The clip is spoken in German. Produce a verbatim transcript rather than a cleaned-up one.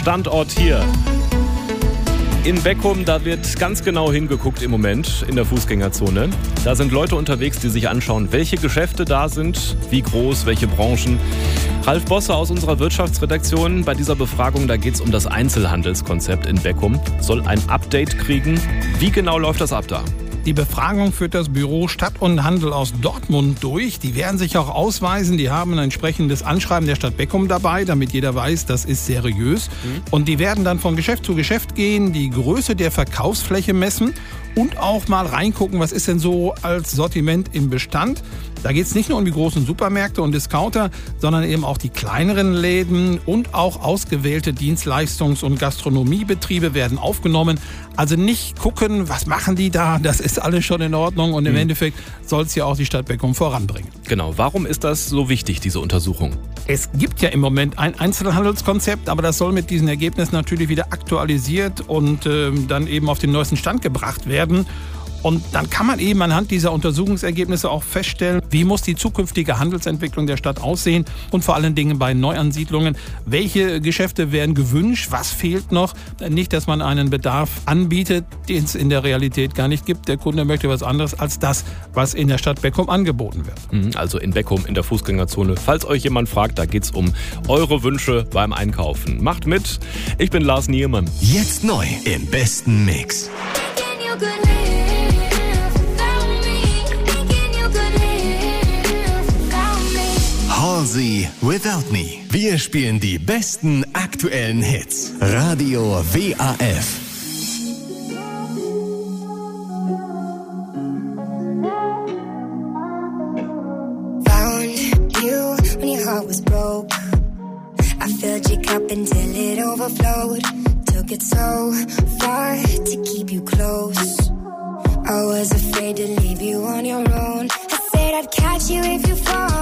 Standort hier in Beckum, da wird ganz genau hingeguckt im Moment in der Fußgängerzone. Da sind Leute unterwegs, die sich anschauen, welche Geschäfte da sind, wie groß, welche Branchen. Ralf Bosse aus unserer Wirtschaftsredaktion. Bei dieser Befragung, da geht es um das Einzelhandelskonzept in Beckum. Soll ein Update kriegen. Wie genau läuft das ab da? Die Befragung führt das Büro Stadt und Handel aus Dortmund durch. Die werden sich auch ausweisen. Die haben ein entsprechendes Anschreiben der Stadt Beckum dabei, damit jeder weiß, das ist seriös. Mhm. Und die werden dann von Geschäft zu Geschäft gehen, die Größe der Verkaufsfläche messen und auch mal reingucken, was ist denn so als Sortiment im Bestand. Da geht es nicht nur um die großen Supermärkte und Discounter, sondern eben auch die kleineren Läden und auch ausgewählte Dienstleistungs- und Gastronomiebetriebe werden aufgenommen. Also nicht gucken, was machen die da, das ist alles schon in Ordnung und im mhm. Endeffekt soll es ja auch die Stadt Beckum voranbringen. Genau, warum ist das so wichtig, diese Untersuchung? Es gibt ja im Moment ein Einzelhandelskonzept, aber das soll mit diesen Ergebnissen natürlich wieder aktualisiert und äh, dann eben auf den neuesten Stand gebracht werden. Und dann kann man eben anhand dieser Untersuchungsergebnisse auch feststellen, wie muss die zukünftige Handelsentwicklung der Stadt aussehen und vor allen Dingen bei Neuansiedlungen, welche Geschäfte werden gewünscht, was fehlt noch. Nicht, dass man einen Bedarf anbietet, den es in der Realität gar nicht gibt. Der Kunde möchte was anderes als das, was in der Stadt Beckum angeboten wird. Also in Beckum, in der Fußgängerzone. Falls euch jemand fragt, da geht es um eure Wünsche beim Einkaufen. Macht mit. Ich bin Lars Niermann. Jetzt neu im besten Mix. Halsey Without Me. Wir spielen die besten aktuellen Hits. Radio W A F. Found you when your heart was broke. I filled your cup until it overflowed. Took it so far to keep you close. I was afraid to leave you on your own. I said I'd catch you if you fall.